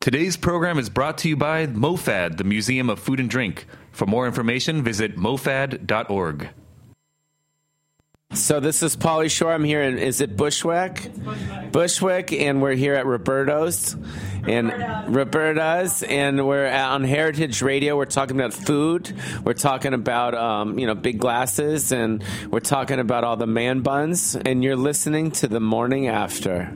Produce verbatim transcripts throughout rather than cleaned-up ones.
Today's program is brought to you by MoFad, the Museum of Food and Drink. For more information, visit mofad dot org. So this is Pauly Shore. I'm here in, is it Bushwick? Bushwick. Bushwick, and we're here at Roberto's. And Roberta. Roberta's, and we're on Heritage Radio. We're talking about food. We're talking about, um, you know, big glasses, and we're talking about all the man buns. And you're listening to The Morning After.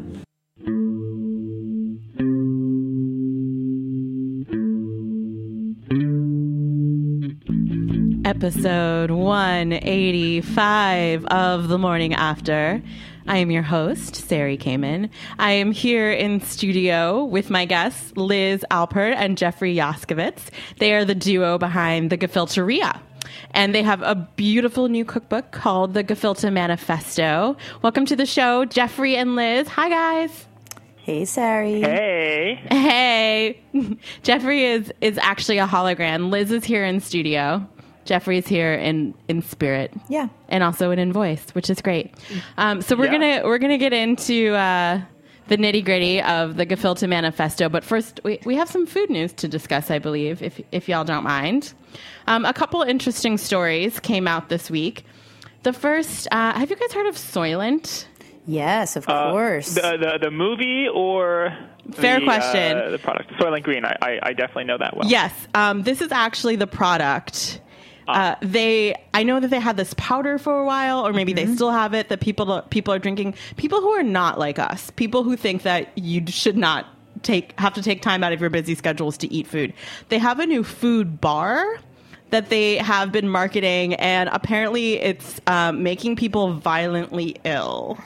Episode one eighty-five of The Morning After. I am your host, Sari Kamen. I am here in studio with my guests, Liz Alpert and Jeffrey Yaskovitz. They are the duo behind the Gefilteria, and they have a beautiful new cookbook called the Gefilte Manifesto. Welcome to the show, Jeffrey and Liz. Hi, guys. Hey, Sari. Hey. Hey. Jeffrey is, is actually a hologram. Liz is here in studio. Jeffrey's here in, in spirit, yeah, and also in voice, which is great. Um, so we're yeah. gonna we're gonna get into uh, the nitty gritty of the Gefilte Manifesto, but first we, we have some food news to discuss, I believe, if if y'all don't mind. Um, a couple interesting stories came out this week. The first, uh, have you guys heard of Soylent? Yes, of uh, course. The, the the movie or fair the, question. Uh, the product, Soylent Green. I, I I definitely know that well. Yes, um, this is actually the product. Uh, they, I know that they had this powder for a while, or maybe mm-hmm. they still have it, that people people are drinking. People who are not like us, people who think that you should not take have to take time out of your busy schedules to eat food. They have a new food bar that they have been marketing, and apparently it's um, making people violently ill.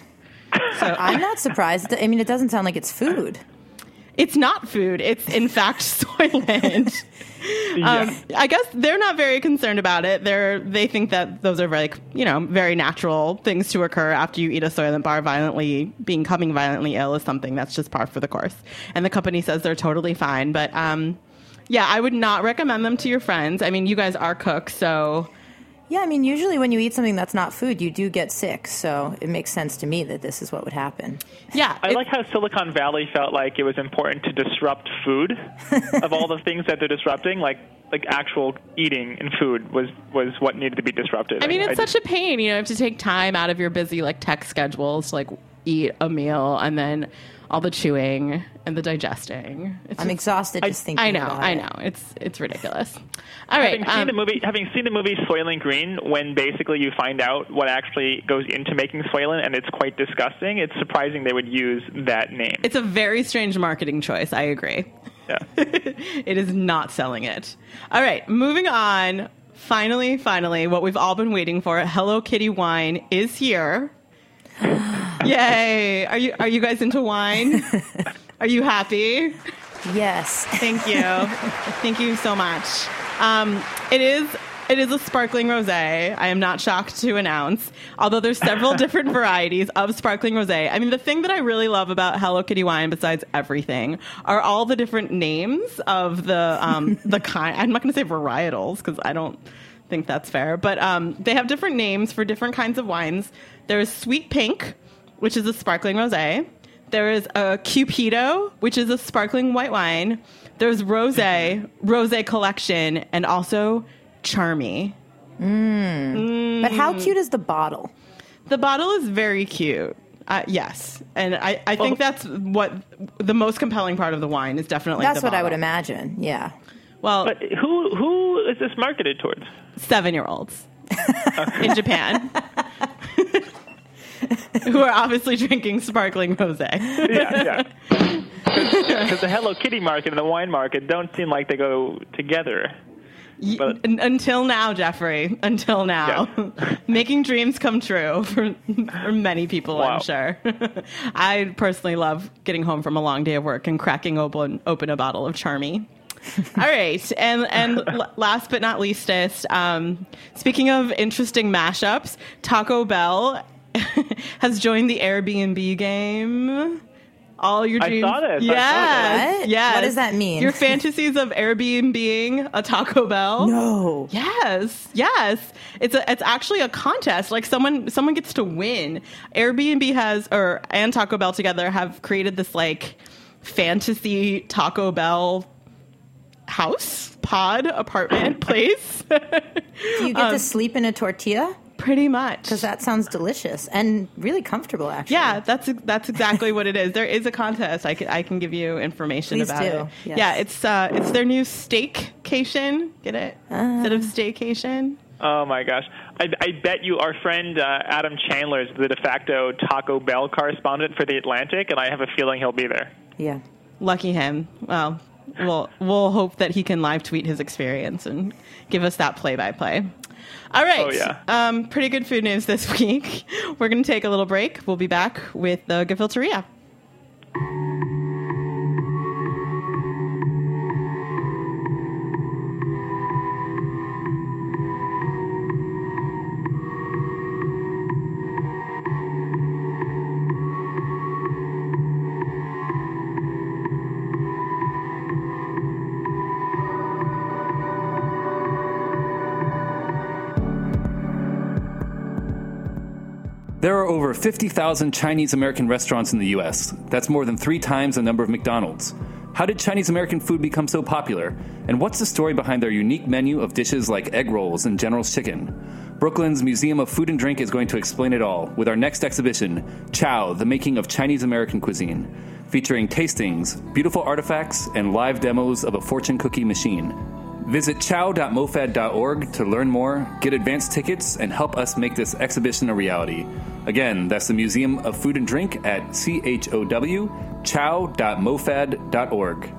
So I'm not surprised. I mean, it doesn't sound like it's food. It's not food. It's, in fact, Soylent. Yeah. Um, I guess they're not very concerned about it. They're they think that those are like, you know, very natural things to occur after you eat a Soylent bar. Violently becoming violently ill is something that's just par for the course. And the company says they're totally fine. But um, yeah, I would not recommend them to your friends. I mean, you guys are cooks, so. Yeah, I mean, usually when you eat something that's not food, you do get sick. So it makes sense to me that this is what would happen. Yeah. I like how Silicon Valley felt like it was important to disrupt food of all the things that they're disrupting. Like like actual eating and food was, was what needed to be disrupted. I mean, it's I such a pain. You know, you have to take time out of your busy like tech schedules to like eat a meal, and then all the chewing and the digesting. It's I'm just, exhausted just I, thinking I know, about I it. know. It's it's ridiculous. All right. Having seen um, the movie, having seen the movie Soylent Green, when basically you find out what actually goes into making Soylent, and it's quite disgusting. It's surprising they would use that name. It's a very strange marketing choice. I agree. Yeah. It is not selling it. All right, moving on. Finally, finally, what we've all been waiting for, Hello Kitty wine is here. Yay! Are you are you guys into wine? Are you happy? Yes. Thank you. Thank you so much. Um, it is it is a sparkling rosé. I am not shocked to announce, although there's several different varieties of sparkling rosé. I mean, the thing that I really love about Hello Kitty wine, besides everything, are all the different names of the um, the kind. I'm not going to say varietals because I don't think that's fair, but um, they have different names for different kinds of wines. There is Sweet Pink, which is a sparkling rosé. There is a Cupido, which is a sparkling white wine. There's Rosé, Rosé Collection, and also Charmy. Mm. Mm. But how cute is the bottle? The bottle is very cute. Uh, yes. And I, I think well, that's what the most compelling part of the wine is definitely That's the what bottle. I would imagine, yeah. Well, but who who is this marketed towards? Seven-year-olds in Japan. Who are obviously drinking sparkling rosé. Yeah, yeah. Because the Hello Kitty market and the wine market don't seem like they go together. But, N- until now, Jeffrey. Until now. Yeah. Making dreams come true for, for many people, wow. I'm sure. I personally love getting home from a long day of work and cracking open, open a bottle of Charmy. All right. And and l- last but not leastest, um, speaking of interesting mashups, Taco Bell has joined the Airbnb game. All your dreams. I saw this. Yes. I saw this. Yes. What does that mean? Your fantasies of Airbnb-ing a Taco Bell. No. Yes. Yes. It's a, it's actually a contest. Like someone someone gets to win. Airbnb has or and Taco Bell together have created this like fantasy Taco Bell house, pod, apartment, place. Do you get um, to sleep in a tortilla? Pretty much. Because that sounds delicious and really comfortable, actually. Yeah, that's that's exactly what it is. There is a contest. I can, I can give you information Please about do. it. Yes. Yeah, it's uh, it's their new Steakcation. Get it? Uh. Instead of Staycation. Oh, my gosh. I, I bet you our friend uh, Adam Chandler is the de facto Taco Bell correspondent for The Atlantic, and I have a feeling he'll be there. Yeah. Lucky him. Well, we'll, we'll hope that he can live tweet his experience and give us that play-by-play. All right. Oh, yeah. Um, pretty good food news this week. We're going to take a little break. We'll be back with the Gefilteria. There are over fifty thousand Chinese-American restaurants in the U S. That's more than three times the number of McDonald's. How did Chinese-American food become so popular? And what's the story behind their unique menu of dishes like egg rolls and General's Chicken? Brooklyn's Museum of Food and Drink is going to explain it all with our next exhibition, Chow, the Making of Chinese-American Cuisine, featuring tastings, beautiful artifacts, and live demos of a fortune cookie machine. Visit chow dot mofad dot org to learn more, get advance tickets, and help us make this exhibition a reality. Again, that's the Museum of Food and Drink at C H O W, chow dot mofad dot org.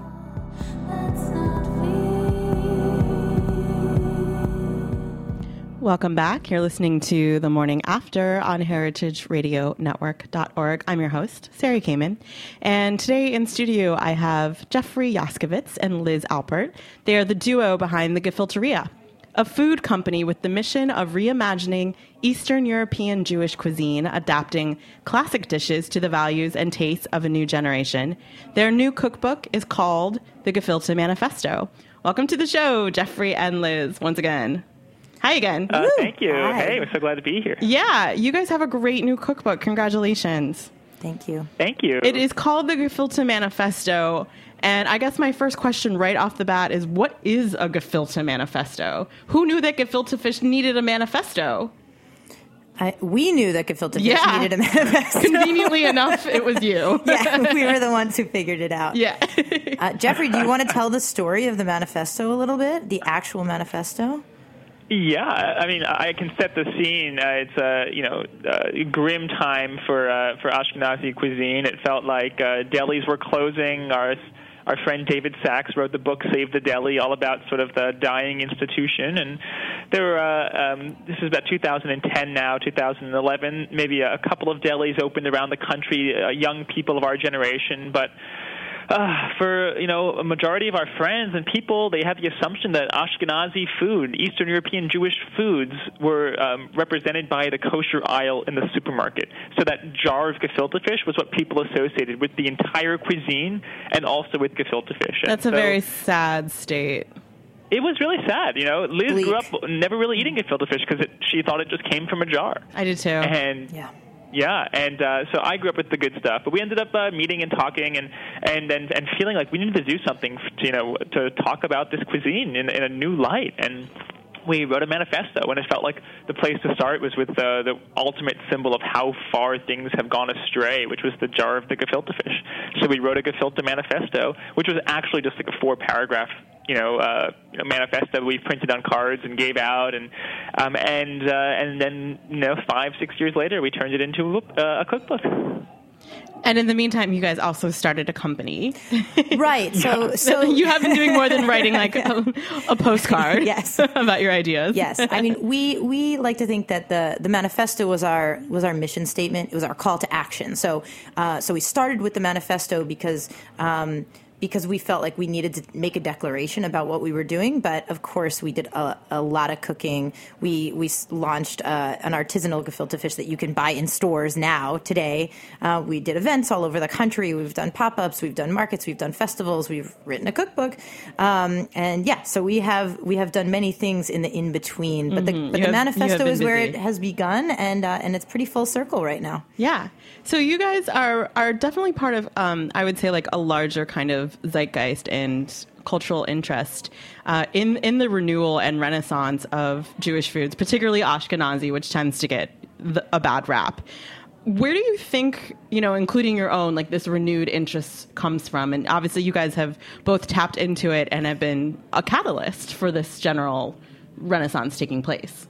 Welcome back. You're listening to The Morning After on heritage radio network dot org. I'm your host, Sari Kamen. And today in studio, I have Jeffrey Yaskovitz and Liz Alpert. They are the duo behind the Gefilteria, a food company with the mission of reimagining Eastern European Jewish cuisine, adapting classic dishes to the values and tastes of a new generation. Their new cookbook is called The Gefilte Manifesto. Welcome to the show, Jeffrey and Liz, once again. Hi again. Uh, thank you. Hi. Hey, we're so glad to be here. Yeah, you guys have a great new cookbook. Congratulations. Thank you. Thank you. It is called the Gefilte Manifesto. And I gufice my first question right off the bat is, what is a Gefilte Manifesto? Who knew that gefilte fish needed a manifesto? I, we knew that gefilte fish Yeah. needed a manifesto. Conveniently enough, it was you. Yeah, we were the ones who figured it out. Yeah. uh, Jeffrey, do you want to tell the story of the manifesto a little bit? The actual manifesto? Yeah, I mean, I can set the scene. Uh, it's a you know uh, grim time for uh, for Ashkenazi cuisine. It felt like uh, delis were closing. Our our friend David Sachs wrote the book "Save the Deli," all about sort of the dying institution. And there were uh, um, this is about two thousand ten now, two thousand eleven. Maybe a couple of delis opened around the country. Uh, young people of our generation, but. Uh, for, you know, a majority of our friends and people, they have the assumption that Ashkenazi food, Eastern European Jewish foods, were um, represented by the kosher aisle in the supermarket. So that jar of gefilte fish was what people associated with the entire cuisine and also with gefilte fish. That's and a so, very sad state. It was really sad. You know, Liz Bleak. grew up never really eating gefilte fish because she thought it just came from a jar. I did too. And Yeah. Yeah, and uh, so I grew up with the good stuff, but we ended up uh, meeting and talking and, and, and, and feeling like we needed to do something, to, you know, to talk about this cuisine in, in a new light. And we wrote a manifesto, and it felt like the place to start was with the, the ultimate symbol of how far things have gone astray, which was the jar of the gefilte fish. So we wrote a gefilte manifesto, which was actually just like a four-paragraph you know, uh, you know, manifesto we printed on cards and gave out, and um, and uh, and then you know, five six years later, we turned it into a, a cookbook. And in the meantime, you guys also started a company. Right. So, Yeah. so You have been doing more than writing like a, a postcard Yes. about your ideas. Yes, I mean we we like to think that the the manifesto was our was our mission statement. It was our call to action. So uh, so we started with the manifesto because. Um, because we felt like we needed to make a declaration about what we were doing. But of course, we did a, a lot of cooking. We we launched uh, an artisanal gefilte fish that you can buy in stores now, today. Uh, we did events all over the country. We've done pop-ups. We've done markets. We've done festivals. We've written a cookbook. Um, and yeah, so we have we have done many things in the in-between. But the, Mm-hmm. but You the have- manifesto is busy. where it has begun, and uh, and it's pretty full circle right now. Yeah. So you guys are are definitely part of, um, I would say, like a larger kind of zeitgeist and cultural interest uh, in in the renewal and renaissance of Jewish foods, particularly Ashkenazi, which tends to get the, a bad rap. Where do you think, you know, including your own, like this renewed interest comes from? And obviously, you guys have both tapped into it and have been a catalyst for this general renaissance taking place.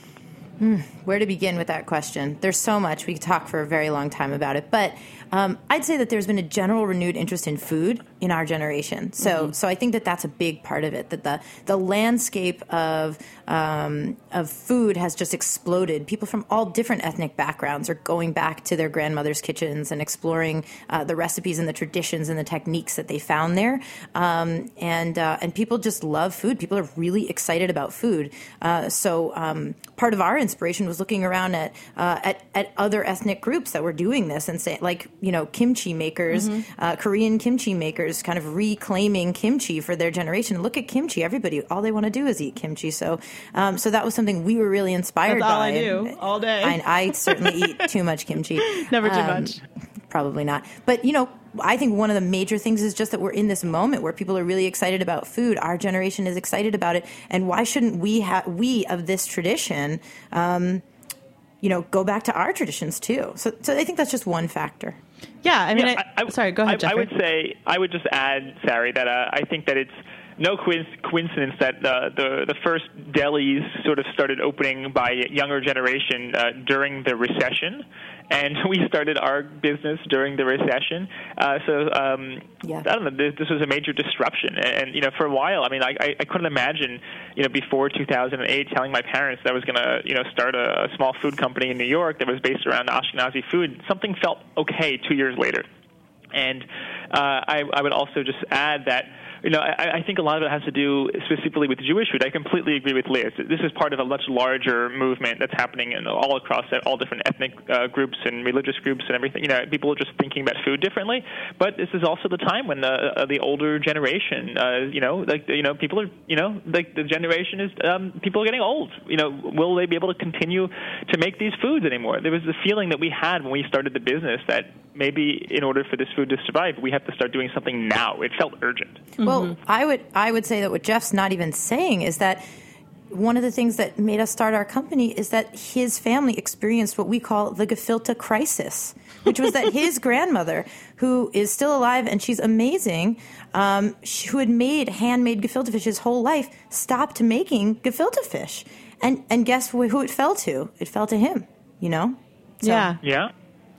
Hmm, where to begin with that question? There's so much. We could talk for a very long time about it. But um, I'd say that there's been a general renewed interest in food in our generation. So mm-hmm. so I think that that's a big part of it, that the, the landscape of um, of food has just exploded. People from all different ethnic backgrounds are going back to their grandmother's kitchens and exploring uh, the recipes and the traditions and the techniques that they found there. Um, and uh, and people just love food. People are really excited about food. Uh, so um, part of our inspiration was looking around at, uh, at at other ethnic groups that were doing this and saying, like, you know, kimchi makers, mm-hmm. uh, Korean kimchi makers, kind of reclaiming kimchi for their generation. Look at kimchi. Everybody, all they want to do is eat kimchi. So, um, so that was something we were really inspired That's all by. I do all day. I, I certainly eat too much kimchi. Never too Um, much. Probably not. But, you know, I think one of the major things is just that we're in this moment where people are really excited about food. Our generation is excited about it. And why shouldn't we have, we of this tradition, um, you know, go back to our traditions too? So, so I think that's just one factor. Yeah, I mean, Yeah, I, I, sorry, go ahead, I, Jeffrey. I would say, I would just add, Sari, that uh, I think that it's no coincidence that uh, the the first delis sort of started opening by a younger generation uh, during the recession, and we started our business during the recession. Uh, so um, yeah. I don't know. This, this was a major disruption, and, and you know, for a while, I mean, I, I, I couldn't imagine, you know, before two thousand eight, telling my parents that I was going to, you know, start a, a small food company in New York that was based around Ashkenazi food. Something felt okay two years later, and uh, I, I would also just add that. You know, I, I think a lot of it has to do specifically with Jewish food. I completely agree with Liz. This is part of a much larger movement that's happening in all across all different ethnic uh, groups and religious groups and everything. You know, people are just thinking about food differently. But this is also the time when the uh, the older generation, uh, you know, like you know, people are, you know, like the generation is um, people are getting old. You know, will they be able to continue to make these foods anymore? There was the feeling that we had when we started the business that maybe in order for this food to survive, we have to start doing something now. It felt urgent. Well, I would I would say that what Jeff's not even saying is that one of the things that made us start our company is that his family experienced what we call the gefilte crisis, which was that his grandmother, who is still alive and she's amazing, um, who had made handmade gefilte fish his whole life, stopped making gefilte fish. And and guess who, who it fell to? It fell to him, you know? So, yeah. Yeah.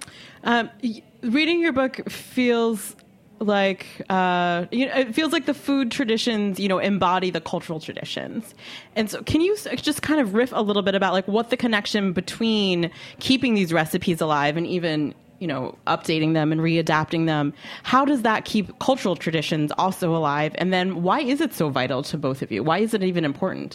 Um, y- reading your book feels like uh, you know, it feels like the food traditions, you know, embody the cultural traditions. And so can you just kind of riff a little bit about like what the connection between keeping these recipes alive and even, you know, updating them and readapting them, how does that keep cultural traditions also alive? And then why is it so vital to both of you? Why is it even important?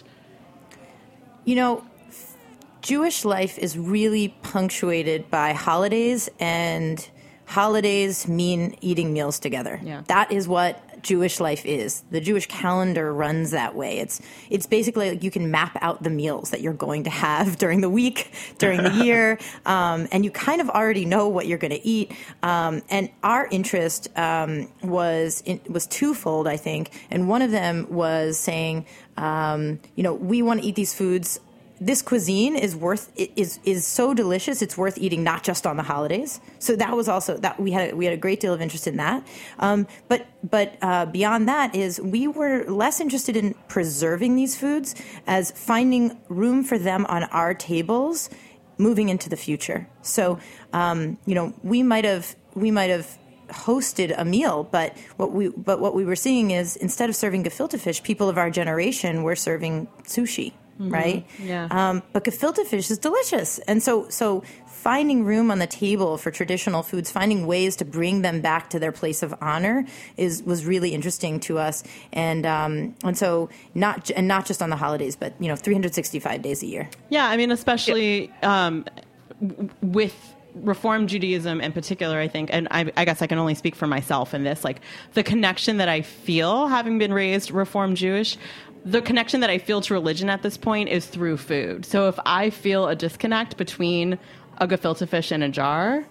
You know, Jewish life is really punctuated by holidays, and holidays mean eating meals together. Yeah. That is what Jewish life is. The Jewish calendar runs that way. It's it's basically like you can map out the meals that you're going to have during the week, during the year, um, and you kind of already know what you're going to eat. Um, and our interest um, was in, was twofold, I think, and one of them was saying, um, you know, we want to eat these foods. This cuisine is worth is is so delicious. It's worth eating not just on the holidays. So that was also that we had a, we had a great deal of interest in that. Um, but but uh, beyond that is we were less interested in preserving these foods as finding room for them on our tables, moving into the future. So um, you know we might have we might have hosted a meal, but what we but what we were seeing is instead of serving gefilte fish, people of our generation were serving sushi. mm-hmm. right? Yeah. Um, but gefilte fish is delicious. And so, so finding room on the table for traditional foods, finding ways to bring them back to their place of honor is was really interesting to us. And um, and so not and not just on the holidays, but you know, three hundred sixty-five days a year. Yeah, I mean, especially um, w- with Reform Judaism in particular, I think, and I, I guess I can only speak for myself in this, like the connection that I feel having been raised Reform Jewish, the connection that I feel to religion at this point is through food. So if I feel a disconnect between a gefilte fish in a jar,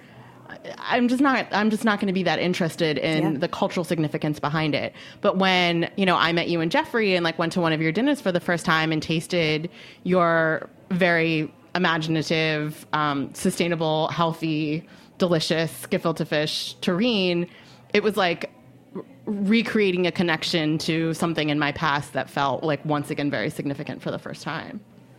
I'm just not I'm just not going to be that interested in yeah. the cultural significance behind it. But when, you know, I met you and Jeffrey and like went to one of your dinners for the first time and tasted your very imaginative, um, sustainable, healthy, delicious gefilte fish terrine, it was like r- recreating a connection to something in my past that felt like once again very significant for the first time.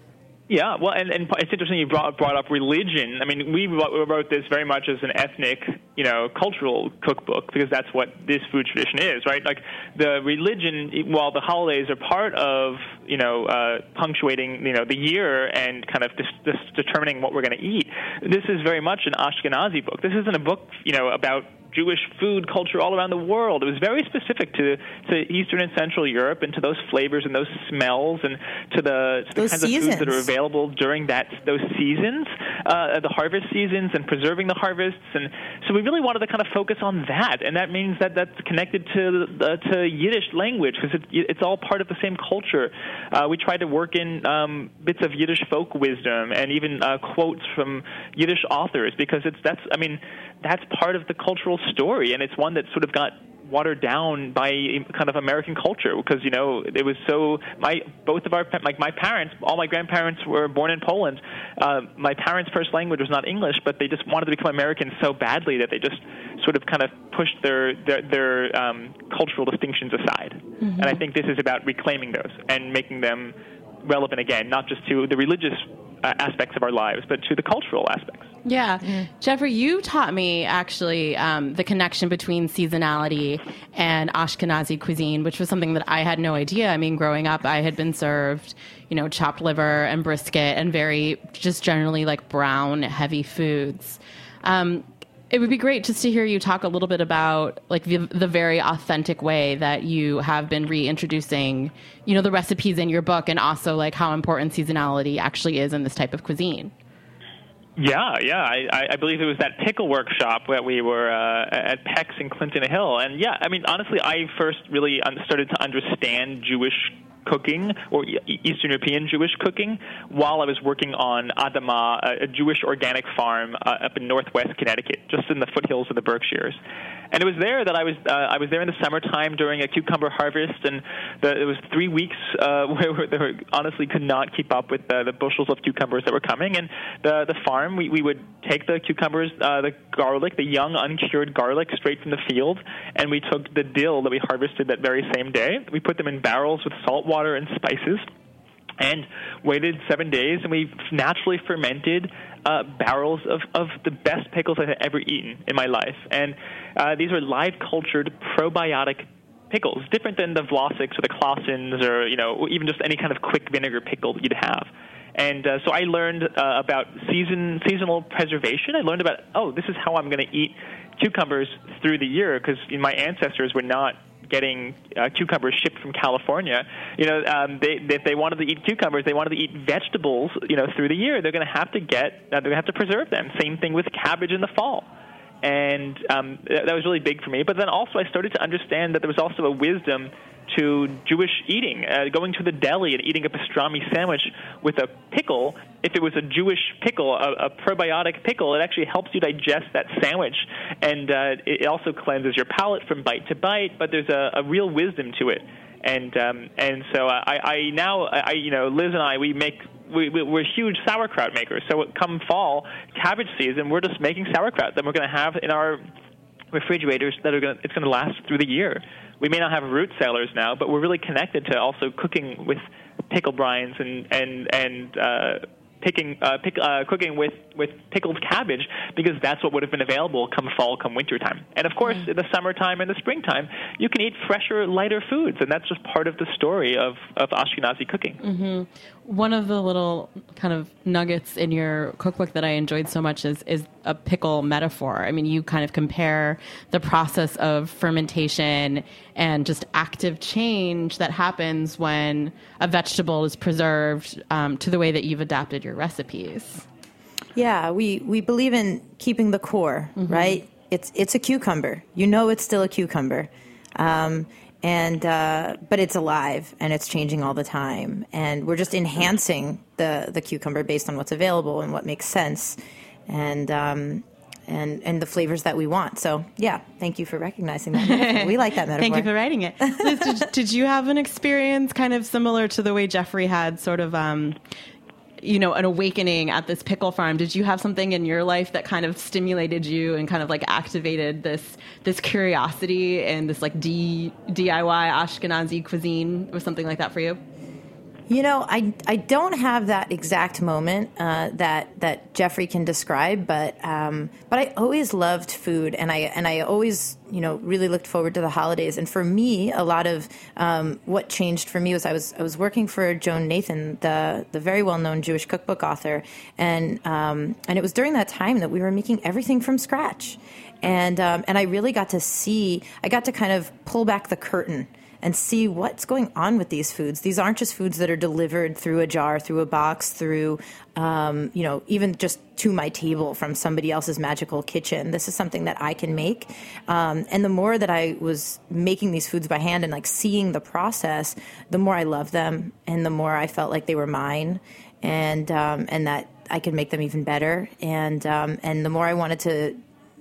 Yeah, well, and, and it's interesting you brought, brought up religion. I mean, we wrote this very much as an ethnic, you know, cultural cookbook because that's what this food tradition is, right? Like the religion, while the holidays are part of, you know, uh, punctuating, you know, the year and kind of dis- dis- determining what we're going to eat, this is very much an Ashkenazi book. This isn't a book, you know, about Jewish food culture all around the world. It was very specific to, to Eastern and Central Europe and to those flavors and those smells and to the, to the kinds seasons. of foods that are available during that those seasons, uh, the harvest seasons and preserving the harvests. And so we really wanted to kind of focus on that, and that means that that's connected to uh, to Yiddish language because it, it's all part of the same culture. Uh, we tried to work in um, bits of Yiddish folk wisdom and even uh, quotes from Yiddish authors because it's that's I mean that's part of the cultural story, and it's one that sort of got watered down by kind of American culture because, you know, it was so, my, both of our, like my parents, all my grandparents were born in Poland. Uh, my parents' first language was not English, but they just wanted to become Americans so badly that they just sort of kind of pushed their, their, their um, cultural distinctions aside. Mm-hmm. And I think this is about reclaiming those and making them relevant again, not just to the religious uh, aspects of our lives, but to the cultural aspects. Yeah. Mm. Jeffrey, you taught me actually um, the connection between seasonality and Ashkenazi cuisine, which was something that I had no idea. I mean, growing up, I had been served, you know, chopped liver and brisket and very just generally like brown, heavy foods. Um, it would be great just to hear you talk a little bit about like the, the very authentic way that you have been reintroducing, you know, the recipes in your book and also like how important seasonality actually is in this type of cuisine. Yeah, yeah. I, I believe it was that pickle workshop that we were uh, at Peck's in Clinton Hill. And, yeah, I mean, honestly, I first really started to understand Jewish cooking or Eastern European Jewish cooking while I was working on Adama, a Jewish organic farm uh, up in northwest Connecticut, just in the foothills of the Berkshires. And it was there that I was uh, I was there in the summertime during a cucumber harvest, and the, it was three weeks uh, where they were, honestly could not keep up with uh, the bushels of cucumbers that were coming. And the the farm, we, we would take the cucumbers, uh, the garlic, the young uncured garlic straight from the field, and we took the dill that we harvested that very same day. We put them in barrels with salt water and spices, and waited seven days, and we naturally fermented uh, barrels of, of the best pickles I had ever eaten in my life. And uh, these were live-cultured probiotic pickles, different than the Vlasics or the Clausens or, you know, even just any kind of quick vinegar pickle that you'd have. And uh, so I learned uh, about season seasonal preservation. I learned about, oh, this is how I'm going to eat cucumbers through the year, because my ancestors were not getting uh, cucumbers shipped from California. You know, um, they, if they wanted to eat cucumbers, they wanted to eat vegetables, you know, through the year. They're going to have to get, uh, they're going to have to preserve them. Same thing with cabbage in the fall. And um, that was really big for me. But then also I started to understand that there was also a wisdom to Jewish eating, uh, going to the deli and eating a pastrami sandwich with a pickle. If it was a Jewish pickle, a, a probiotic pickle, it actually helps you digest that sandwich, and uh, it also cleanses your palate from bite to bite. But there's a, a real wisdom to it, and um, and so I, I now I you know Liz and I we make. We, we're huge sauerkraut makers. So come fall, cabbage season, we're just making sauerkraut that we're going to have in our refrigerators that are going to, it's going to last through the year. We may not have root cellars now, but we're really connected to also cooking with pickle brines and and and uh, picking, uh, pick, uh, cooking with, with pickled cabbage because that's what would have been available come fall, come winter time. And, of course, mm. in the summertime and the springtime, you can eat fresher, lighter foods, and that's just part of the story of, of Ashkenazi cooking. Mm-hmm. One of the little kind of nuggets in your cookbook that I enjoyed so much is, is a pickle metaphor. I mean, you kind of compare the process of fermentation and just active change that happens when a vegetable is preserved um, to the way that you've adapted your recipes. Yeah, we, we believe in keeping the core, mm-hmm. right? It's it's a cucumber. You know it's still a cucumber. Um, and uh, but it's alive, and it's changing all the time. And we're just enhancing the, the cucumber based on what's available and what makes sense. And um, and and the flavors that we want. So, yeah, thank you for recognizing that metaphor. We like that metaphor. Thank you for writing it. Liz, did, did you have an experience kind of similar to the way Jeffrey had sort of, um, you know, an awakening at this pickle farm? Did you have something in your life that kind of stimulated you and kind of like activated this this curiosity and this like D, DIY Ashkenazi cuisine? Was something like that for you? You know, I, I don't have that exact moment uh, that that Jeffrey can describe, but um, but I always loved food, and I and I always you know really looked forward to the holidays. And for me, a lot of um, what changed for me was I was I was working for Joan Nathan, the the very well known Jewish cookbook author, and um, and it was during that time that we were making everything from scratch, and um, and I really got to see I got to kind of pull back the curtain and see what's going on with these foods. These aren't just foods that are delivered through a jar, through a box, through, um, you know, even just to my table from somebody else's magical kitchen. This is something that I can make. Um, and the more that I was making these foods by hand and like seeing the process, the more I loved them and the more I felt like they were mine, and um, and that I could make them even better. And um, and the more I wanted to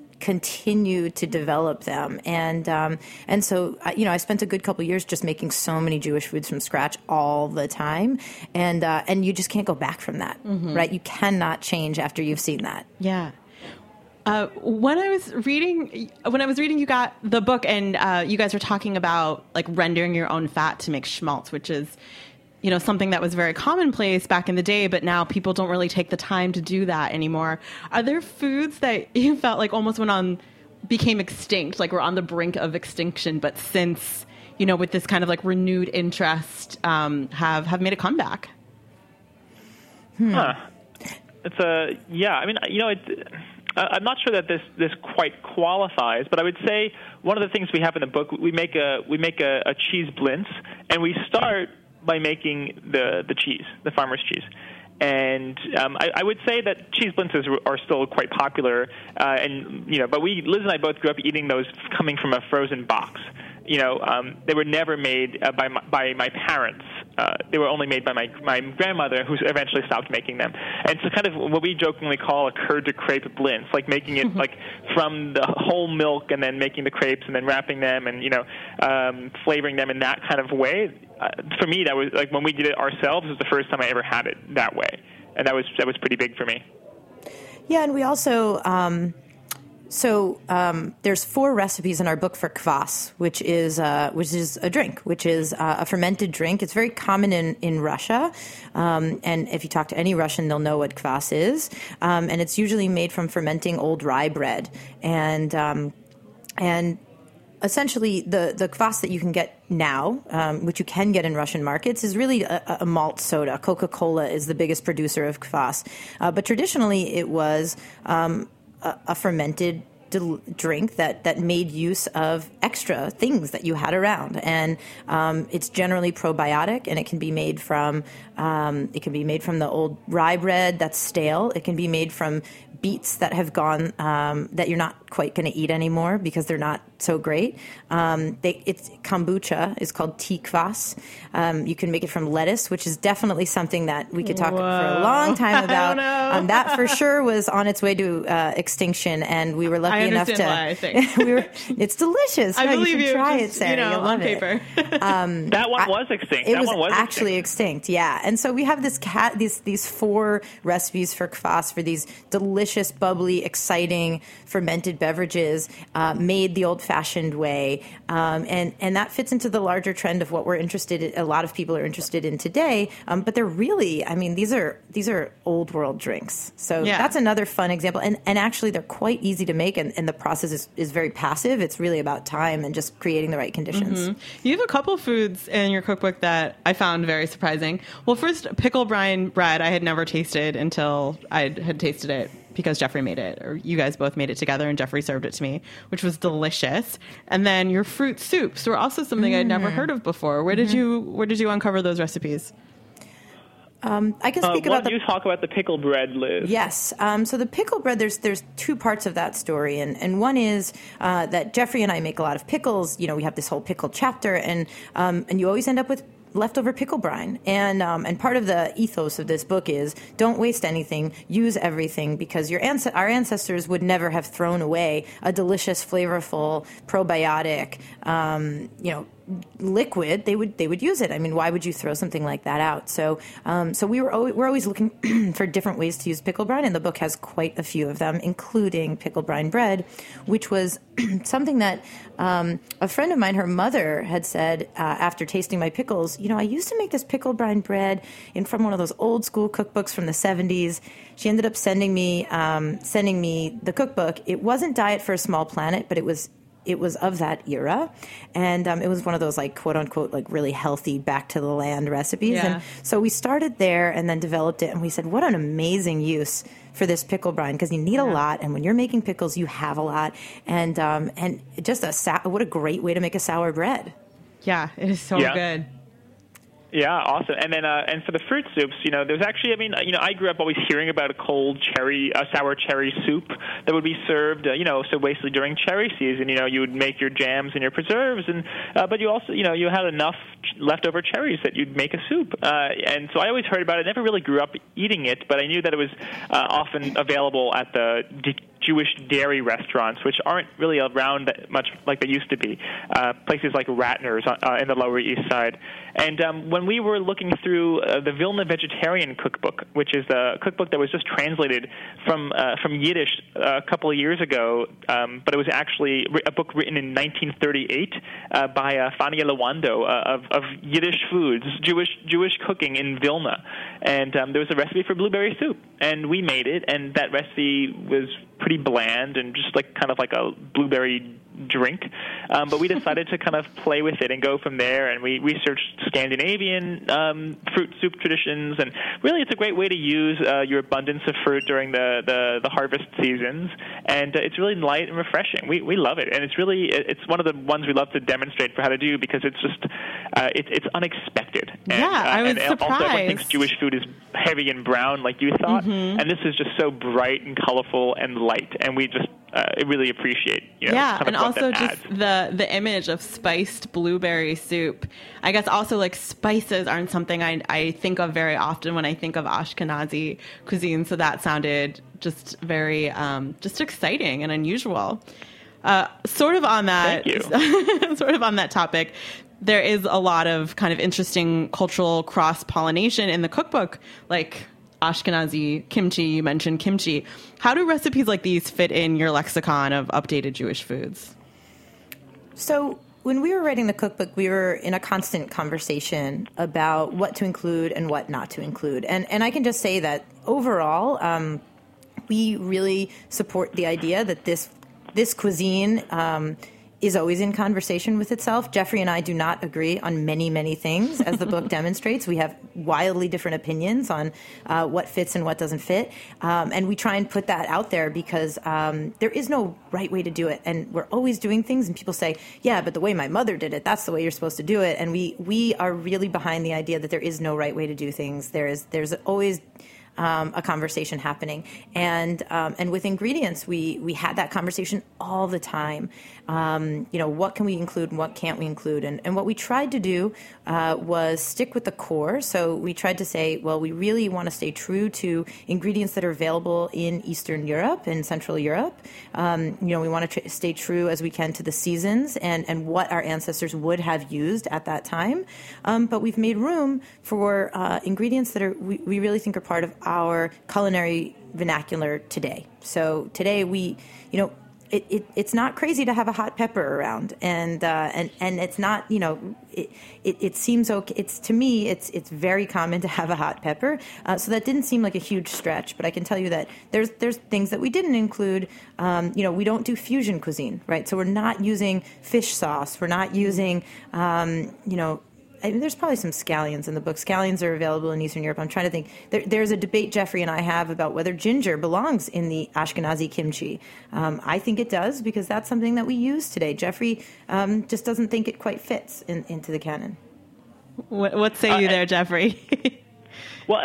continue to develop them. And um, and so, you know, I spent a good couple of years just making so many Jewish foods from scratch all the time. And uh, and you just can't go back from that, mm-hmm. right? You cannot change after you've seen that. Yeah. Uh, when I was reading, when I was reading, you got the book, and uh, you guys were talking about like rendering your own fat to make schmaltz, which is, you know, something that was very commonplace back in the day, but now people don't really take the time to do that anymore. Are there foods that you felt like almost went on, became extinct, like we're on the brink of extinction, but since, you know, with this kind of like renewed interest, um, have, have made a comeback? Hmm. Huh. It's a, yeah, I mean, you know, it, I'm not sure that this, this quite qualifies, but I would say one of the things we have in the book, we make a, we make a, a cheese blintz, and we start by making the, the cheese, the farmer's cheese. And um, I, I would say that cheese blintzes are still quite popular, uh, and you know, but we, Liz and I both grew up eating those coming from a frozen box. You know, um, they were never made uh, by my, by my parents. Uh, they were only made by my my grandmother, who eventually stopped making them. And it's kind of what we jokingly call a curd de crepe blintz, like making it like from the whole milk and then making the crepes and then wrapping them and you know um, flavoring them in that kind of way. Uh, for me, that was like when we did it ourselves. It was the first time I ever had it that way, and that was that was pretty big for me. Yeah, and we also. Um So um, there's four recipes in our book for kvass, which is uh, which is a drink, which is uh, a fermented drink. It's very common in in Russia, um, and if you talk to any Russian, they'll know what kvass is. Um, and it's usually made from fermenting old rye bread, and um, and essentially the the kvass that you can get now, um, which you can get in Russian markets, is really a, a malt soda. Coca-Cola is the biggest producer of kvass, uh, but traditionally it was. Um, a fermented drink that, that made use of extra things that you had around, and um, it's generally probiotic, and it can be made from um, it can be made from the old rye bread that's stale. It can be made from beets that have gone um, that you're not quite going to eat anymore because they're not so great. Um, they, it's kombucha is called tea kvass. Um, you can make it from lettuce, which is definitely something that we could talk Whoa. for a long time about. Um, that for sure was on its way to uh, extinction, and we were lucky I enough to. Why, I think. we were. It's delicious. I no, believe you. you. Should try just, it, Sarah. You know, You'll love on paper. It. Um, that one I, was extinct. It that was, one was actually extinct. extinct. Yeah, and so we have this cat. These these four recipes for kvass, for these delicious, bubbly, exciting fermented beverages uh, made the old-fashioned way, um, and and that fits into the larger trend of what we're interested in. A lot of people are interested in today, um, but they're really, I mean, these are these are old world drinks. So yeah. that's another fun example, and and actually they're quite easy to make, and, and the process is, is very passive. It's really about time and just creating the right conditions. Mm-hmm. You have a couple foods in your cookbook that I found very surprising. Well, first, pickle brine bread I had never tasted until I had tasted it because Jeffrey made it, or you guys both made it together and Jeffrey served it to me, which was delicious. And then your fruit soups were also something mm. I'd never heard of before. Where mm-hmm. did you where did you uncover those recipes? Um, I can speak uh, about the... the... you talk about the pickle bread, Liz? Yes. Um, so the pickle bread, there's there's two parts of that story, and, and one is uh, that Jeffrey and I make a lot of pickles. You know, we have this whole pickle chapter, and um, and you always end up with leftover pickle brine. And um, and part of the ethos of this book is don't waste anything, use everything, because your ans- our ancestors would never have thrown away a delicious, flavorful, probiotic, um, you know, liquid. They would they would use it. I mean, why would you throw something like that out? So um, so we were always, we're always looking for different ways to use pickle brine, and the book has quite a few of them, including pickle brine bread, which was something that um, a friend of mine, her mother, had said uh, after tasting my pickles. You know, I used to make this pickle brine bread in from one of those old school cookbooks from the seventies. She ended up sending me um, sending me the cookbook. It wasn't Diet for a Small Planet, but it was. It was of that era, and um, it was one of those, like, quote-unquote, like, really healthy back-to-the-land recipes. Yeah. And so we started there and then developed it, and we said, what an amazing use for this pickle brine, because you need a yeah. lot, and when you're making pickles, you have a lot. And um, and just a sa- what a great way to make a sour bread. Yeah, it is so yeah. good. Yeah, awesome. And then, uh, and for the fruit soups, you know, there's actually, I mean, you know, I grew up always hearing about a cold cherry, a sour cherry soup that would be served, uh, you know, so basically during cherry season, you know, you would make your jams and your preserves, and uh, but you also, you know, you had enough leftover cherries that you'd make a soup. Uh, and so I always heard about it. I never really grew up eating it, but I knew that it was uh, often available at the D- Jewish dairy restaurants, which aren't really around that much like they used to be, uh, places like Ratner's uh, in the Lower East Side. And um, when we were looking through uh, the Vilna Vegetarian Cookbook, which is a cookbook that was just translated from uh, from Yiddish uh, a couple of years ago, um, but it was actually a book written in nineteen thirty-eight uh, by uh, Fania Lawando uh, of, of Yiddish foods, Jewish Jewish cooking in Vilna. And um, there was a recipe for blueberry soup, and we made it, and that recipe was pretty bland and just like kind of like a blueberry drink, um, but we decided to kind of play with it and go from there, and we researched Scandinavian um, fruit soup traditions, and really it's a great way to use uh, your abundance of fruit during the, the, the harvest seasons, and uh, it's really light and refreshing. We we love it, and it's really, it's one of the ones we love to demonstrate for how to do, because it's just, uh, it, it's unexpected. And, yeah, uh, I was and surprised. Also everyone thinks Jewish food is heavy and brown like you thought, mm-hmm. and this is just so bright and colorful and light, and we just uh, really appreciate, you know, yeah, kind of and what also that just adds. the the image of spiced blueberry soup. I guess also like spices aren't something I I think of very often when I think of Ashkenazi cuisine. So that sounded just very um, just exciting and unusual. Uh, sort of on that, sort of on that topic. There is a lot of kind of interesting cultural cross-pollination in the cookbook, like Ashkenazi kimchi. You mentioned kimchi. How do recipes like these fit in your lexicon of updated Jewish foods? So when we were writing the cookbook, we were in a constant conversation about what to include and what not to include. And and I can just say that overall, um, we really support the idea that this this cuisine um, is always in conversation with itself. Jeffrey and I do not agree on many, many things, as the book demonstrates. We have wildly different opinions on uh, what fits and what doesn't fit. Um, and we try and put that out there because um, there is no right way to do it. And we're always doing things, and people say, yeah, but the way my mother did it, that's the way you're supposed to do it. And we, we are really behind the idea that there is no right way to do things. There is, there's always Um, a conversation happening, and um, and with ingredients, we we had that conversation all the time. Um, you know, what can we include and what can't we include? And and what we tried to do uh, was stick with the core. So we tried to say, well, we really want to stay true to ingredients that are available in Eastern Europe and Central Europe. Um, you know, we want to tr- stay true as we can to the seasons and and what our ancestors would have used at that time. Um, but we've made room for uh, ingredients that are we, we really think are part of our culinary vernacular today. So today we, you know, it, it, it's not crazy to have a hot pepper around, and uh, and and it's not, you know, it, it, it seems okay. It's to me, it's it's very common to have a hot pepper, uh, so that didn't seem like a huge stretch. But I can tell you that there's there's things that we didn't include. Um, you know, we don't do fusion cuisine, right? So we're not using fish sauce. We're not using, um, you know. I mean, there's probably some scallions in the book. Scallions are available in Eastern Europe. I'm trying to think. There, there's a debate Jeffrey and I have about whether ginger belongs in the Ashkenazi kimchi. Um, I think it does because that's something that we use today. Jeffrey um, just doesn't think it quite fits in, into the canon. What, what say you uh, there, Jeffrey? Well,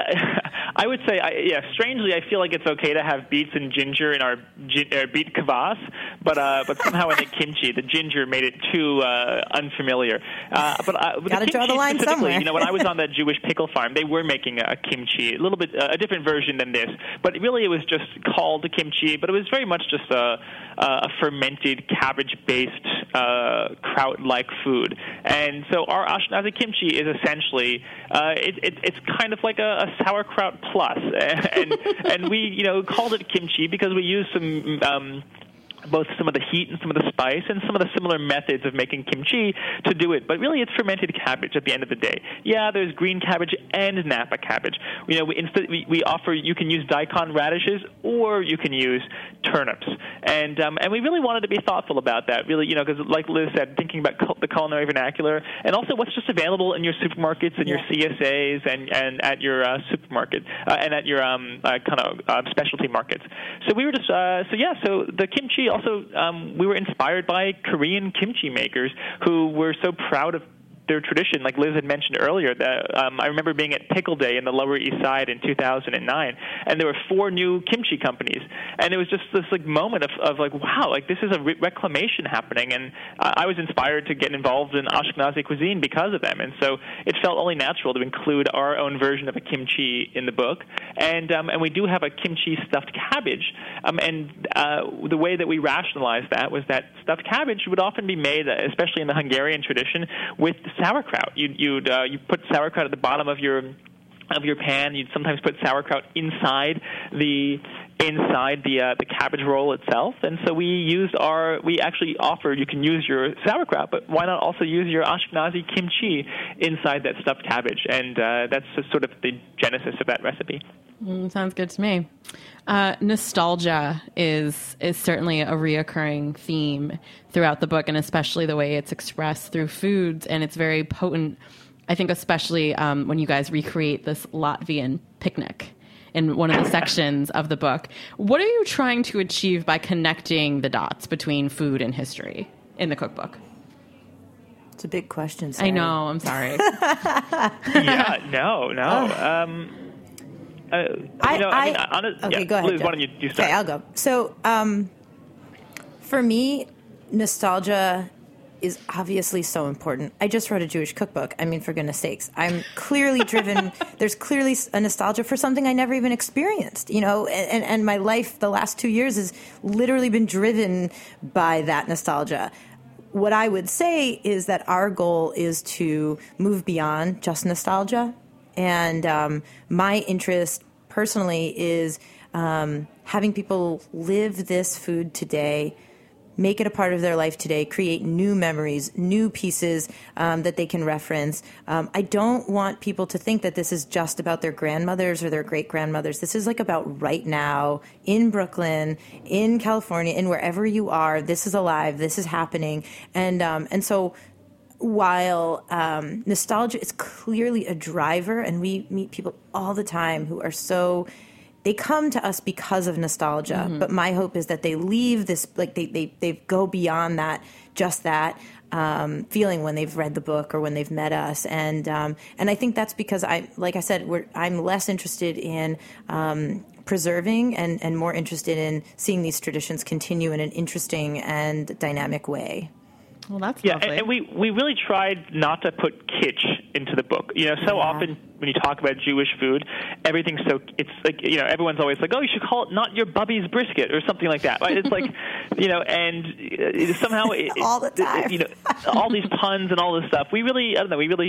I would say, I, yeah, strangely, I feel like it's okay to have beets and ginger in our, our beet kvass, but uh, but somehow in the kimchi, the ginger made it too uh, unfamiliar. Uh, but uh, got to draw the line somewhere. You know, when I was on the Jewish pickle farm, they were making a kimchi, a little bit uh, a different version than this, but really it was just called a kimchi, but it was very much just a, a fermented cabbage-based uh, kraut-like food. And so our Ashkenazi kimchi is essentially uh, it, it, it's kind of like a a sauerkraut plus, and and we you know called it kimchi because we used some um, both some of the heat and some of the spice and some of the similar methods of making kimchi to do it. But really, it's fermented cabbage at the end of the day. Yeah, there's green cabbage and Napa cabbage. You know, we, instead we, we offer you can use daikon radishes or you can use turnips, and um, and we really wanted to be thoughtful about that. Really, you know, because like Liz said, thinking about cul- the culinary vernacular and also what's just available in your supermarkets and your C S As and and at your uh, supermarket uh, and at your um, uh, kind of uh, specialty markets. So we were just uh, so yeah. So the kimchi. Also, um, we were inspired by Korean kimchi makers who were so proud of their tradition, like Liz had mentioned earlier. That um, I remember being at Pickle Day in the Lower East Side in two thousand nine, and there were four new kimchi companies, and it was just this like moment of, of like, wow, like this is a re- reclamation happening, and uh, I was inspired to get involved in Ashkenazi cuisine because of them, and so it felt only natural to include our own version of a kimchi in the book, and um, and we do have a kimchi stuffed cabbage, um, and uh, the way that we rationalized that was that stuffed cabbage would often be made, especially in the Hungarian tradition, with sauerkraut. You'd you'd uh, you put sauerkraut at the bottom of your of your pan. You'd sometimes put sauerkraut inside the inside the uh, the cabbage roll itself. And so we used our we actually offered you can use your sauerkraut, but why not also use your Ashkenazi kimchi inside that stuffed cabbage? And uh, that's just sort of the genesis of that recipe. Mm, sounds good to me. Uh, nostalgia is is certainly a reoccurring theme throughout the book, and especially the way it's expressed through foods, and it's very potent. I think especially um, when you guys recreate this Latvian picnic in one of the sections of the book. What are you trying to achieve by connecting the dots between food and history in the cookbook? It's a big question, Sarah. I know. I'm sorry. yeah, no, no. Um, Uh, I, you know, I, I mean, honest, okay, yeah, go ahead. Liz, why don't you, you start? Okay, I'll go. So, um, for me, nostalgia is obviously so important. I just wrote a Jewish cookbook. I mean, for goodness sakes, I'm clearly driven. There's clearly a nostalgia for something I never even experienced, you know, and, and my life the last two years has literally been driven by that nostalgia. What I would say is that our goal is to move beyond just nostalgia. And um, my interest personally is um, having people live this food today, make it a part of their life today, create new memories, new pieces um, that they can reference. Um, I don't want people to think that this is just about their grandmothers or their great-grandmothers. This is like about right now in Brooklyn, in California, in wherever you are. This is alive. This is happening. And um, and so while um, nostalgia is clearly a driver, and we meet people all the time who are so, they come to us because of nostalgia, mm-hmm. but my hope is that they leave this, like they, they, they go beyond that, just that um, feeling when they've read the book or when they've met us. And um, and I think that's because, I, like I said, we're, I'm less interested in um, preserving and, and more interested in seeing these traditions continue in an interesting and dynamic way. Well, that's yeah, lovely. and, and we, we really tried not to put kitsch into the book. You know, so yeah. often when you talk about Jewish food, everything's so, it's like, you know, everyone's always like, oh, you should call it not your Bubby's brisket or something like that. Right? It's like, you know, and it, somehow, it, all the time, it, you know, all these puns and all this stuff. We really, I don't know, we really,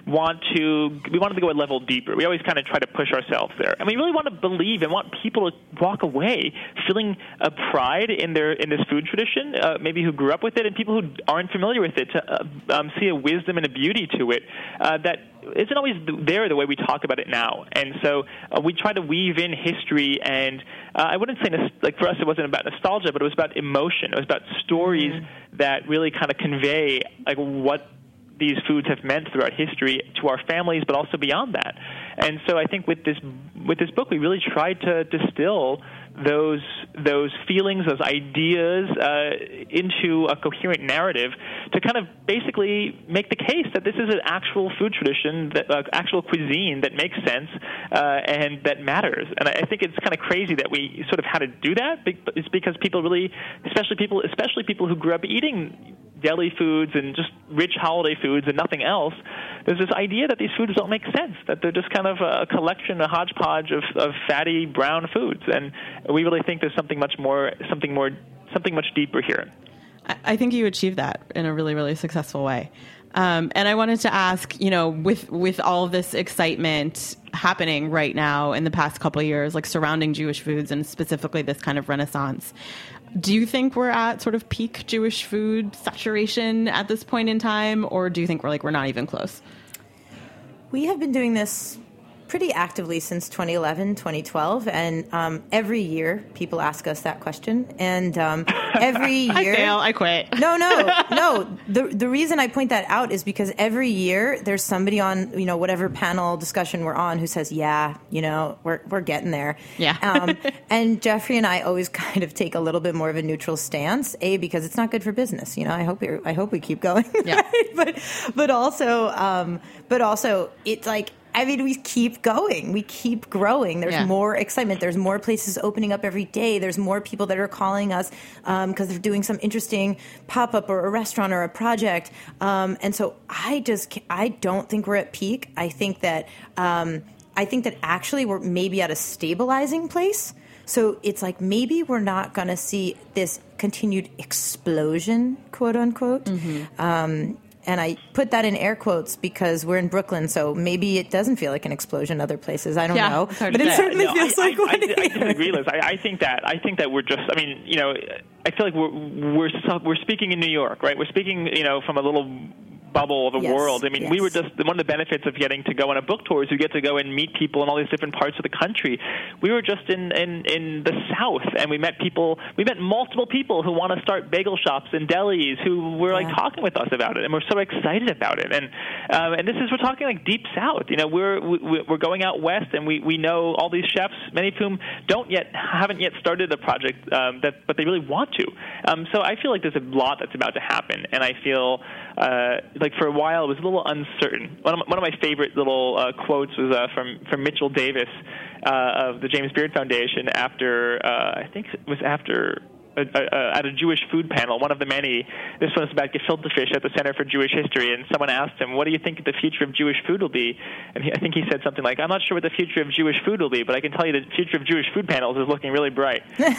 want to we wanted to go a level deeper. We always kind of try to push ourselves there, and we really want to believe and want people to walk away feeling a pride in their in this food tradition, uh, maybe who grew up with it, and people who aren't familiar with it to uh, um, see a wisdom and a beauty to it uh, that isn't always there the way we talk about it now. And so uh, we try to weave in history, and uh, I wouldn't say, like for us it wasn't about nostalgia, but it was about emotion. It was about stories mm-hmm. that really kind of convey like what these foods have meant throughout history to our families, but also beyond that. And so I think with this with this book, we really tried to distill those those feelings, those ideas uh, into a coherent narrative to kind of basically make the case that this is an actual food tradition, that uh, actual cuisine that makes sense uh, and that matters. And I think it's kind of crazy that we sort of had to do that. It's because people really, especially people, especially people who grew up eating deli foods and just rich holiday foods and nothing else, there's this idea that these foods don't make sense, that they're just kind of a collection, a hodgepodge of, of fatty brown foods. And we really think there's something much more, something more, something much deeper here. I think you achieved that in a really, really successful way. Um, and I wanted to ask, you know, with with all of this excitement happening right now in the past couple of years, like surrounding Jewish foods and specifically this kind of renaissance, do you think we're at sort of peak Jewish food saturation at this point in time, or do you think we're like we're not even close? We have been doing this pretty actively since twenty eleven, twenty twelve, and um, every year people ask us that question, and um, every year I fail, I quit. No, no, no. The the reason I point that out is because every year there's somebody on, you know, whatever panel discussion we're on who says, "Yeah, you know, we're we're getting there." Yeah. um, and Jeffrey and I always kind of take a little bit more of a neutral stance. A, because it's not good for business. You know, I hope we I hope we keep going. Yeah. Right? But but also um, but also it's like. I mean, we keep going. We keep growing. There's yeah. more excitement. There's more places opening up every day. There's more people that are calling us because um, they're doing some interesting pop-up or a restaurant or a project. Um, and so I just, I don't think we're at peak. I think that, um, I think that actually we're maybe at a stabilizing place. So it's like maybe we're not going to see this continued explosion, quote unquote. Mm-hmm. Um, And I put that in air quotes because we're in Brooklyn, so maybe it doesn't feel like an explosion other places. I don't yeah, know, but it certainly no, feels I, like I, one I, here. I disagree, Liz. I, I think that I think that we're just. I mean, you know, I feel like we're we're we're speaking in New York, right? We're speaking, you know, from a little bubble of a yes, world. I mean, yes. we were just one of the benefits of getting to go on a book tour is you get to go and meet people in all these different parts of the country. We were just in, in, in the South, and we met people. We met multiple people who want to start bagel shops and delis who were like yeah. talking with us about it, and we're so excited about it. And um, and this is we're talking like deep South. You know, we're we, we're going out west, and we, we know all these chefs, many of whom don't yet haven't yet started a project um, that, but they really want to. Um, so I feel like there's a lot that's about to happen, and I feel. Uh, like for a while, it was a little uncertain. One of my, one of my favorite little uh, quotes was uh, from from Mitchell Davis uh, of the James Beard Foundation after uh, I think it was after. Uh, uh, at a Jewish food panel, one of the many. This one is about gefilte fish at the Center for Jewish History, and someone asked him, "What do you think the future of Jewish food will be?" And he, I think he said something like, "I'm not sure what the future of Jewish food will be, but I can tell you the future of Jewish food panels is looking really bright." and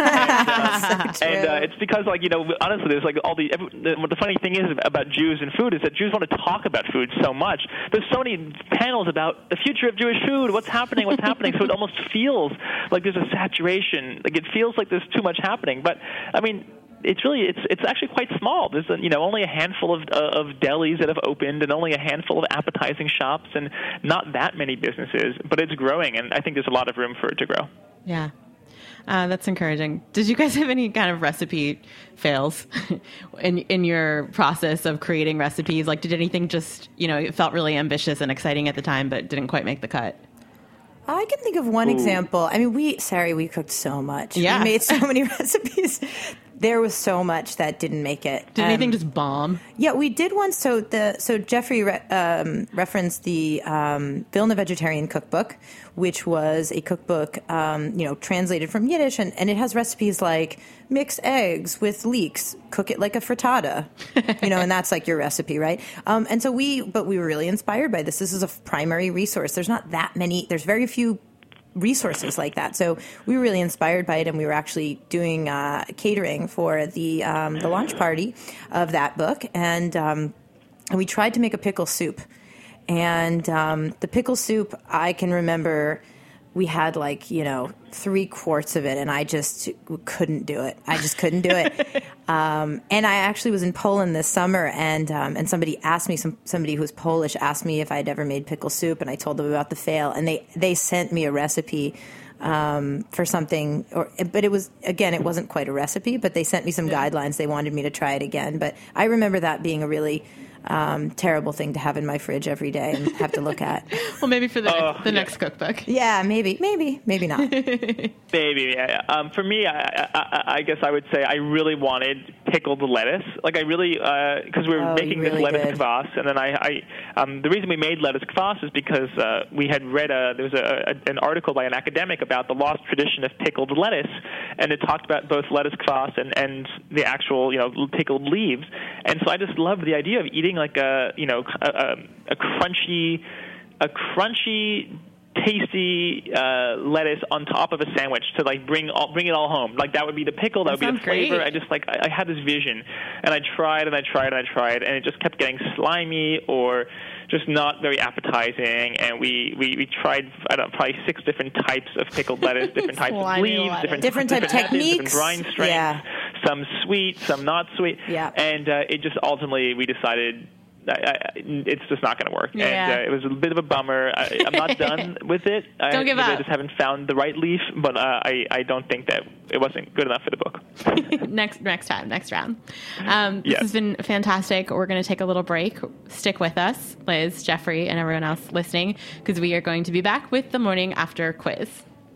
uh, so and uh, it's because, like you know, honestly, there's like all the. What the funny thing is about Jews and food is that Jews want to talk about food so much. There's so many panels about the future of Jewish food, what's happening, what's happening. So it almost feels like there's a saturation. Like it feels like there's too much happening, but. I mean, it's really it's it's actually quite small. There's a, you know only a handful of uh, of delis that have opened, and only a handful of appetizing shops, and not that many businesses. But it's growing, and I think there's a lot of room for it to grow. Yeah, uh, that's encouraging. Did you guys have any kind of recipe fails in in your process of creating recipes? Like, did anything just you know it felt really ambitious and exciting at the time, but didn't quite make the cut? I can think of one Ooh. example. I mean, we, sorry, we cooked so much. Yeah. We made so many recipes. There was so much that didn't make it. Did um, anything just bomb? Yeah, we did one. So the so Jeffrey re, um, referenced the um, Vilna Vegetarian Cookbook, which was a cookbook, um, you know, translated from Yiddish, and, and it has recipes like mix eggs with leeks, cook it like a frittata, you know, and that's like your recipe, right? Um, and so we, but we were really inspired by this. This is a primary resource. There's not that many. There's very few resources like that. So we were really inspired by it, and we were actually doing uh, catering for the um, the launch party of that book, and um, and we tried to make a pickle soup. And um, the pickle soup, I can remember we had like, you know, three quarts of it, and I just couldn't do it. I just couldn't do it. um, and I actually was in Poland this summer, and um, and somebody asked me, some somebody who's Polish asked me if I'd ever made pickle soup, and I told them about the fail, and they, they sent me a recipe um, for something, or but it was, again, it wasn't quite a recipe, but they sent me some yeah. guidelines. They wanted me to try it again. But I remember that being a really Um, terrible thing to have in my fridge every day and have to look at. Well, maybe for the, uh, the yeah. next cookbook. Yeah, maybe, maybe, maybe not. Maybe, yeah. Um, for me, I, I, I guess I would say I really wanted pickled lettuce. Like I really, because uh, we were oh, making really this lettuce did. kvass, and then I, I um, the reason we made lettuce kvass is because uh, we had read a there was a, a, an article by an academic about the lost tradition of pickled lettuce, and it talked about both lettuce kvass and, and the actual, you know, pickled leaves. And so I just loved the idea of eating like a, you know, a, a, a crunchy, a crunchy, tasty uh, lettuce on top of a sandwich to like bring all, bring it all home. Like that would be the pickle, that, that would be the flavor. Great. I just like I, I had this vision, and I tried and I tried and I tried, and it just kept getting slimy or just not very appetizing. And we, we, we tried I don't know, probably six different types of pickled lettuce, different types of leaves, lettuce. different different type different techniques, methods, different brine strengths, yeah. some sweet, some not sweet, yeah. and uh, it just ultimately we decided. I, I, it's just not going to work, yeah. and uh, it was a bit of a bummer. I, I'm not done with it. Don't I, give I up. just haven't found the right leaf, but uh, I, I don't think that it wasn't good enough for the book. next next time, next round. Um, this yes. has been fantastic. We're going to take a little break. Stick with us, Liz, Jeffrey, and everyone else listening, because we are going to be back with the morning after quiz.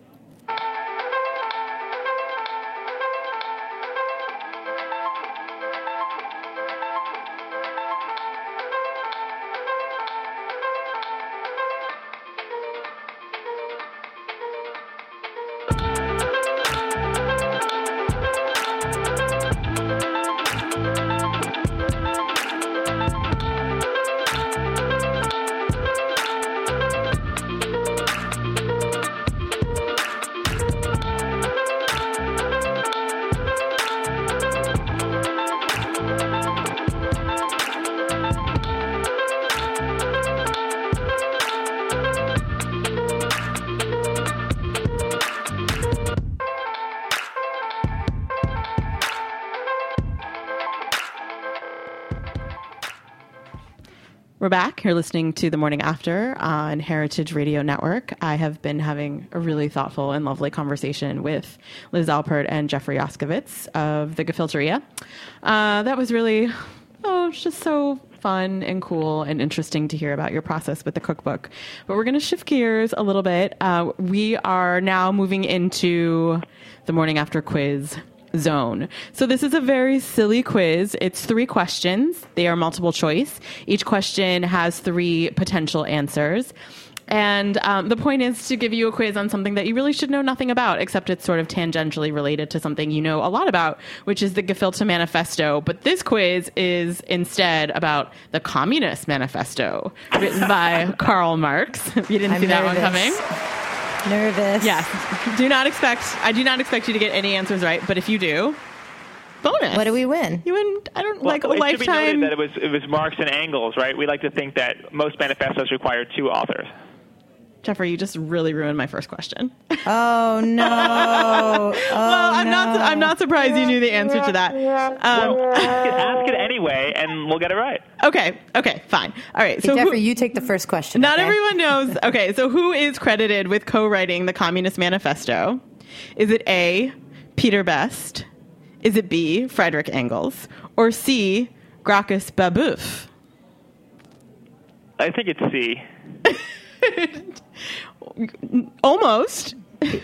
We're back. You're listening to The Morning After on Heritage Radio Network. I have been having a really thoughtful and lovely conversation with Liz Alpert and Jeffrey Oskowitz of the Gefilte-ria. Uh, that was really, oh, it's just so fun and cool and interesting to hear about your process with the cookbook. But we're going to shift gears a little bit. Uh, we are now moving into the Morning After quiz zone. So this is a very silly quiz. It's three questions. They are multiple choice. Each question has three potential answers. And um, the point is to give you a quiz on something that you really should know nothing about, except it's sort of tangentially related to something you know a lot about, which is the Gefilte Manifesto. But this quiz is instead about the Communist Manifesto, written by Karl Marx. You didn't I'm see that nervous. one coming? Nervous. Yes. Do not expect, I do not expect you to get any answers right, but if you do, bonus. What do we win? You win, I don't, Well, like a it lifetime. should be noted that it was it was Marx and Engels, right? We like to think that most manifestos require two authors. Jeffrey, you just really ruined my first question. Oh no! Oh, well, I'm no. not. I'm not surprised you knew the answer to that. Um, Well, ask it, ask it anyway, and we'll get it right. okay. Okay. Fine. All right. So Hey, Jeffrey, who, you take the first question. not okay? everyone knows. Okay. So who is credited with co-writing the Communist Manifesto? Is it A, Peter Best? Is it B, Friedrich Engels? Or C, Gracchus Babeuf? I think it's C. Almost. E.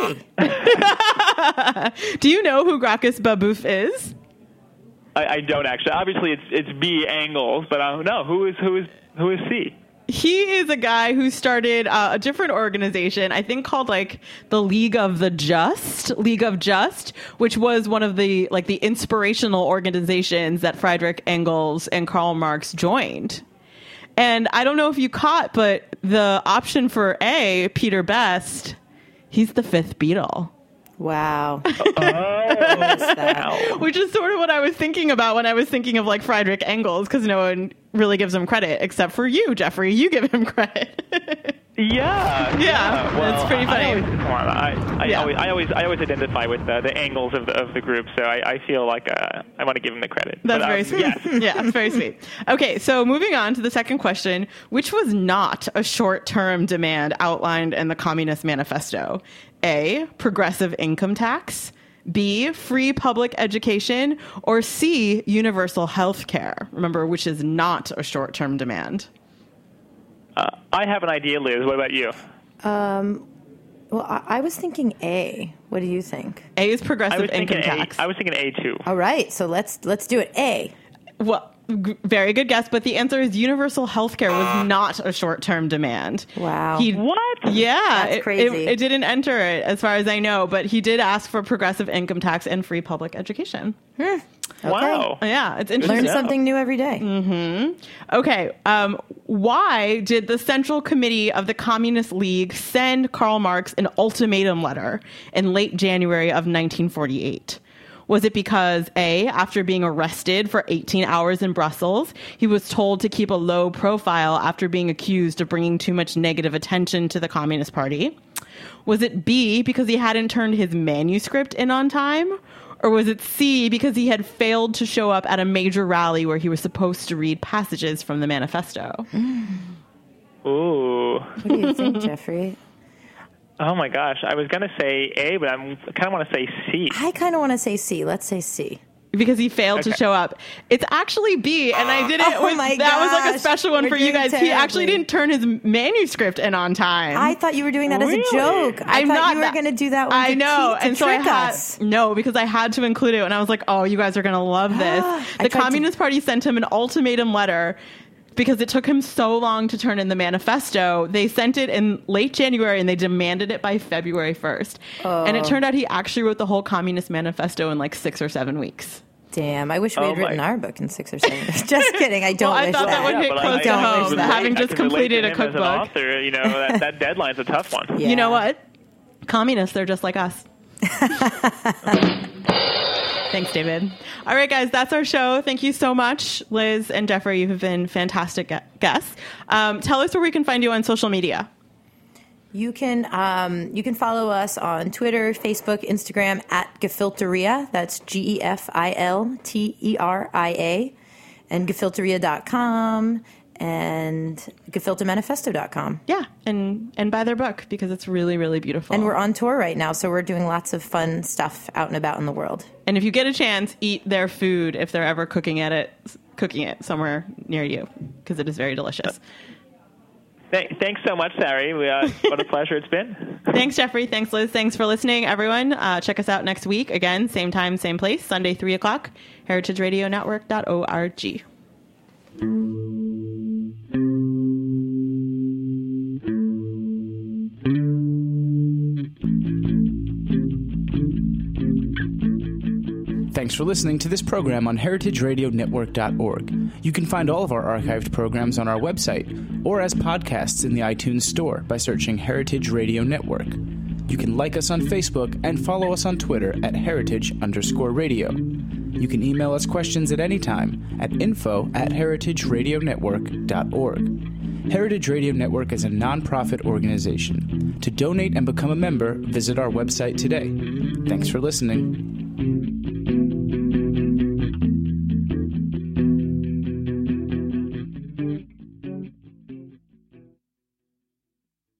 Do you know who Gracchus Babeuf is? I, I don't actually. Obviously, it's it's B Engels, but I don't know who is who is who is C. He is a guy who started uh, a different organization, I think called like the League of the Just, League of Just, which was one of the like the inspirational organizations that Friedrich Engels and Karl Marx joined. And I don't know if you caught, but the option for A, Peter Best, he's the fifth Beatle. Wow. Oh, Which is sort of what I was thinking about when I was thinking of like Friedrich Engels, because no one really gives him credit except for you, Jeffrey. You give him credit. yeah, Yeah, Well, that's pretty funny. I always, come on, I, I, Yeah. always, I always, I always identify with the, the angles of the of the group, so I, I feel like uh, I want to give him the credit. That's But, very um, sweet. Yes. Yeah, it's very sweet. Okay, so moving on to the second question, which was not a short-term demand outlined in the Communist Manifesto? A, progressive income tax, B, free public education, or C, universal health care? Remember, which is not a short-term demand. Uh, I have an idea, Liz. What about you? Um, well, I, I was thinking A. What do you think? A is I progressive was income thinking tax. A. I was thinking A too. All right, so let's let's do it. A. Well, g- very good guess, but the answer is universal health care was not a short-term demand. Wow. He, What? Yeah, That's it- crazy. It, it didn't enter it, as far as I know, but he did ask for progressive income tax and free public education. Okay. Wow. Yeah, it's interesting. Learn Yeah. something new every day. Okay, um, why did the Central Committee of the Communist League send Karl Marx an ultimatum letter in late January of nineteen forty-eight? Was it because, A, after being arrested for eighteen hours in Brussels, he was told to keep a low profile after being accused of bringing too much negative attention to the Communist Party? Was it B, because he hadn't turned his manuscript in on time? Or was it C, because he had failed to show up at a major rally where he was supposed to read passages from the manifesto? Ooh. What do you think, Jeffrey? Oh my gosh. I was gonna say A, but I'm, I kind of want to say C. I kind of want to say C. Let's say C. Because he failed to Okay. show up. It's actually B, and I did it. Oh with, my that was like a gosh. special one We're for you doing guys. He actually terribly. didn't turn his manuscript in on time. I thought you were doing that as Really? a joke. I I'm thought not you were that- going to do that one I to, know, keep, to and so I trick had us. no because I had to include it, and I was like, "Oh, you guys are gonna love this." I The tried to- Communist Party sent him an ultimatum letter because it took him so long to turn in the manifesto. They sent it in late January, and they demanded it by February first. And it turned out he actually wrote the whole Communist Manifesto in like six or seven weeks. Damn, I wish we Oh had written my- our book in six or seven. Just kidding. I don't Well, I wish thought that would that. hit but close I- to I home, can relate- having I just can relate completed to a him as an cookbook. author, you know, that, that deadline's a tough one. Yeah. You know what? Communists, they're just like us. Thanks, David. All right, guys, that's our show. Thank you so much, Liz and Jeffrey. You have been fantastic gu- guests. Um, tell us where we can find you on social media. You can um, you can follow us on Twitter, Facebook, Instagram at Gefilteria. That's G E F I L T E R I A, and gefilteria dot com and gefilter manifesto dot com. Yeah, and and buy their book because it's really, really beautiful. And we're on tour right now, so we're doing lots of fun stuff out and about in the world. And if you get a chance, eat their food if they're ever cooking at it, cooking it somewhere near you because it is very delicious. Th- thanks so much, Sari. We, uh, what a pleasure it's been. Thanks, Jeffrey. Thanks, Liz. Thanks for listening, everyone. Uh, check us out next week. Again, same time, same place, Sunday, three o'clock, heritage radio network dot org. Thanks for listening to this program on heritage radio network dot org. You can find all of our archived programs on our website or as podcasts in the iTunes Store by searching Heritage Radio Network. You can like us on Facebook and follow us on Twitter at heritage underscore radio. You can email us questions at any time at info at heritage radio network dot org. Heritage Radio Network is a nonprofit organization. To donate and become a member, visit our website today. Thanks for listening.